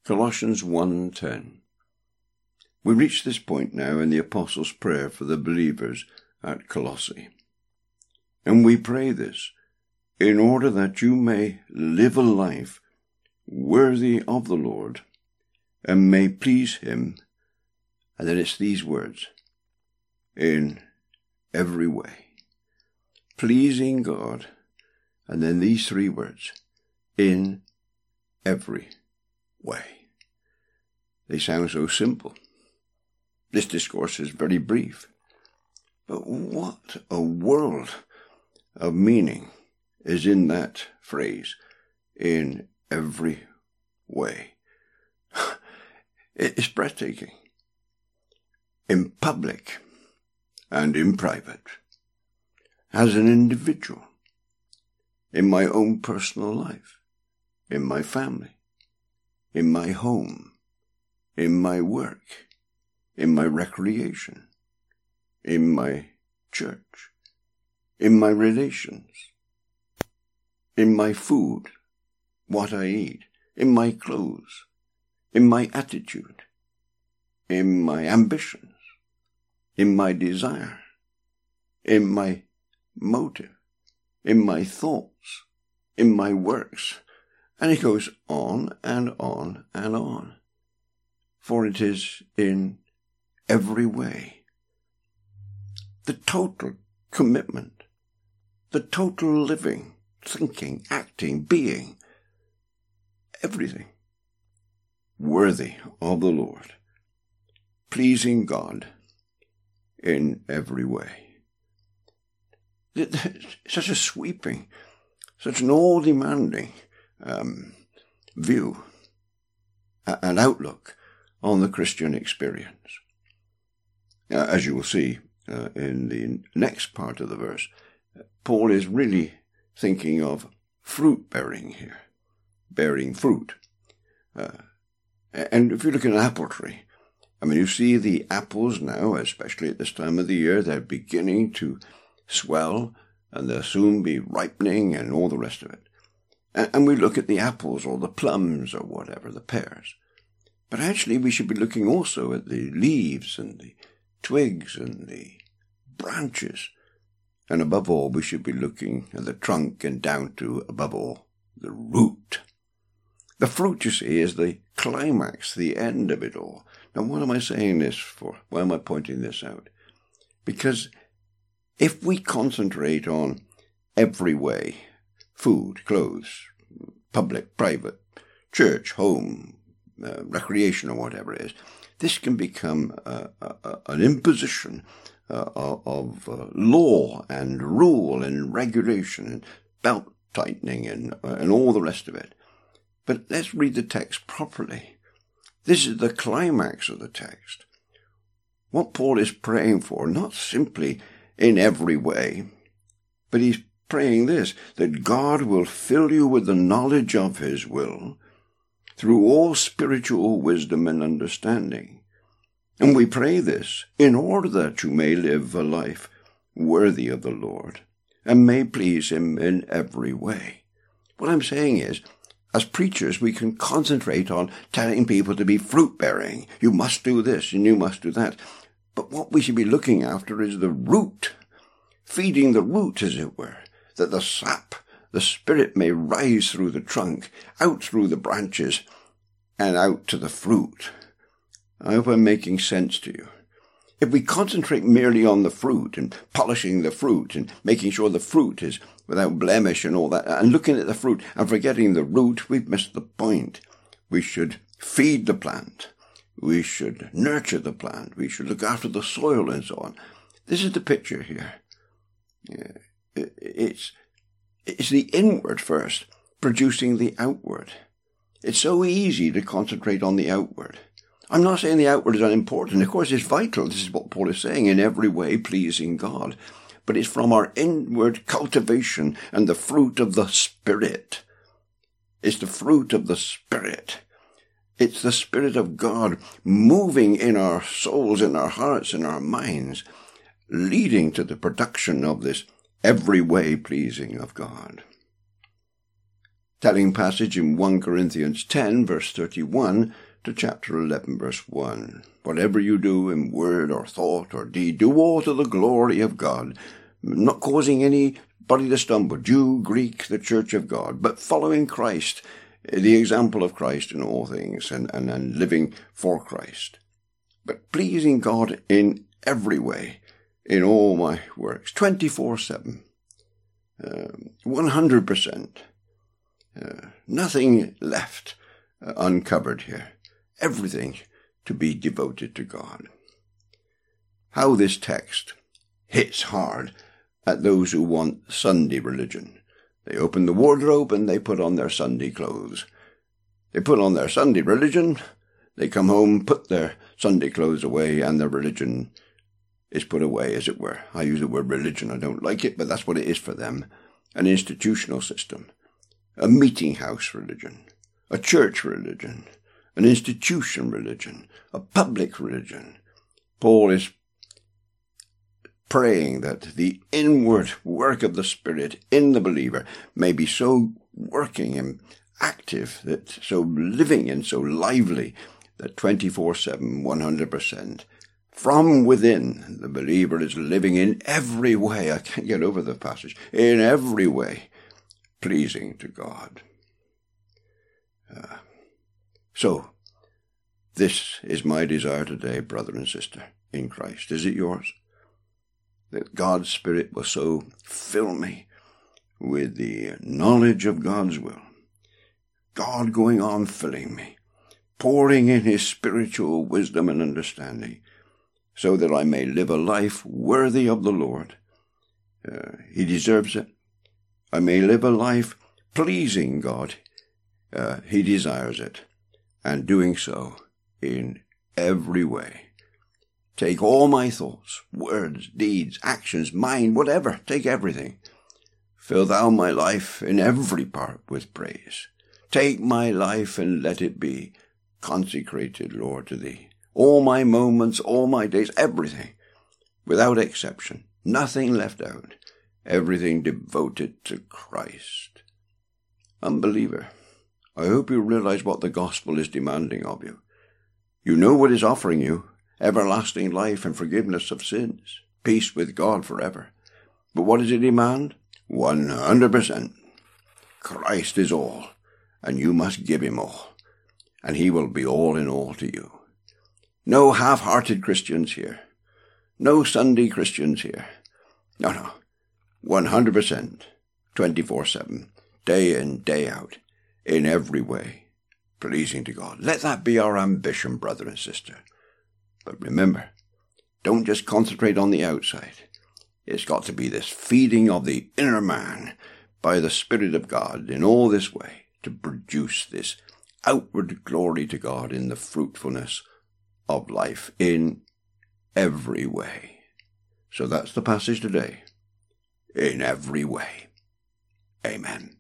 Colossians 1:10. We reach this point now in the Apostles' prayer for the believers at Colossae. And we pray this, in order that you may live a life worthy of the Lord, and may please him, and then it's these words, in every way. Pleasing God, and then these three words, in every way. They sound so simple. This discourse is very brief. But what a world of meaning is in that phrase, in every way. It is breathtaking. In public and in private, as an individual, in my own personal life, in my family, in my home, in my work, in my recreation, in my church, in my relations, in my food, what I eat, in my clothes, in my attitude, in my ambitions, in my desire, in my motive, in my thoughts, in my works. And it goes on and on and on. For it is in every way. The total commitment, the total living, thinking, acting, being, everything worthy of the Lord, pleasing God in every way. Such a sweeping, such an all-demanding view, an outlook on the Christian experience. As you will see in the next part of the verse, Paul is really thinking of fruit bearing here, bearing fruit. And if you look at an apple tree, you see the apples now, especially at this time of the year, they're beginning to swell, and they'll soon be ripening and all the rest of it. And we look at the apples or the plums or whatever, the pears. But actually we should be looking also at the leaves and the twigs and the branches. And above all, we should be looking at the trunk and down to, above all, the root. The fruit, you see, is the climax, the end of it all. Now, what am I saying this for? Why am I pointing this out? Because if we concentrate on every way, food, clothes, public, private, church, home, recreation, or whatever it is, this can become an imposition of law and rule and regulation and belt tightening and all the rest of it. But let's read the text properly. This is the climax of the text. What Paul is praying for, not simply in every way, but he's praying this, that God will fill you with the knowledge of his will through all spiritual wisdom and understanding. And we pray this in order that you may live a life worthy of the Lord and may please him in every way. What I'm saying is, as preachers, we can concentrate on telling people to be fruit-bearing. You must do this and you must do that. But what we should be looking after is the root, feeding the root, as it were, that the sap, the spirit, may rise through the trunk, out through the branches, and out to the fruit. I hope I'm making sense to you. If we concentrate merely on the fruit and polishing the fruit and making sure the fruit is without blemish and all that, and looking at the fruit and forgetting the root, we've missed the point. We should feed the plant. We should nurture the plant. We should look after the soil and so on. This is the picture here. It's the inward first, producing the outward. It's so easy to concentrate on the outward. I'm not saying the outward is unimportant. Of course, it's vital. This is what Paul is saying, in every way pleasing God. But it's from our inward cultivation and the fruit of the Spirit. It's the fruit of the Spirit. It's the Spirit of God moving in our souls, in our hearts, in our minds, leading to the production of this every way pleasing of God. Telling passage in 1 Corinthians 10, verse 31, to chapter 11, verse 1. Whatever you do in word or thought or deed, do all to the glory of God, not causing anybody to stumble, Jew, Greek, the church of God, but following Christ, the example of Christ in all things, and living for Christ. But pleasing God in every way, in all my works, 24/7, 100%. Nothing left uncovered here. Everything to be devoted to God. How this text hits hard at those who want Sunday religion. They open the wardrobe and they put on their Sunday clothes. They put on their Sunday religion, they come home, put their Sunday clothes away, and their religion is put away, as it were. I use the word religion, I don't like it, but that's what it is for them. An institutional system, a meeting house religion, a church religion, an institution religion, a public religion. Paul is praying that the inward work of the Spirit in the believer may be so working and active, that so living and so lively, that 24/7, 100%, from within, the believer is living in every way, I can't get over the passage, in every way, pleasing to God. So, this is my desire today, brother and sister, in Christ. Is it yours? That God's Spirit will so fill me with the knowledge of God's will. God going on filling me, pouring in his spiritual wisdom and understanding, so that I may live a life worthy of the Lord. He deserves it. I may live a life pleasing God. He desires it, and doing so in every way. Take all my thoughts, words, deeds, actions, mind, whatever, take everything. Fill thou my life in every part with praise. Take my life and let it be consecrated, Lord, to thee. All my moments, all my days, everything, without exception, nothing left out, everything devoted to Christ. Unbeliever, I hope you realize what the gospel is demanding of you. You know what is offering you: everlasting life and forgiveness of sins, peace with God forever. But what does it demand? 100%. Christ is all, and you must give him all, and he will be all in all to you. No half-hearted Christians here. No Sunday Christians here. No. 100%, 24/7, day in, day out, in every way, pleasing to God. Let that be our ambition, brother and sister. But remember, don't just concentrate on the outside. It's got to be this feeding of the inner man by the Spirit of God in all this way to produce this outward glory to God in the fruitfulness of life in every way. So that's the passage today. In every way. Amen.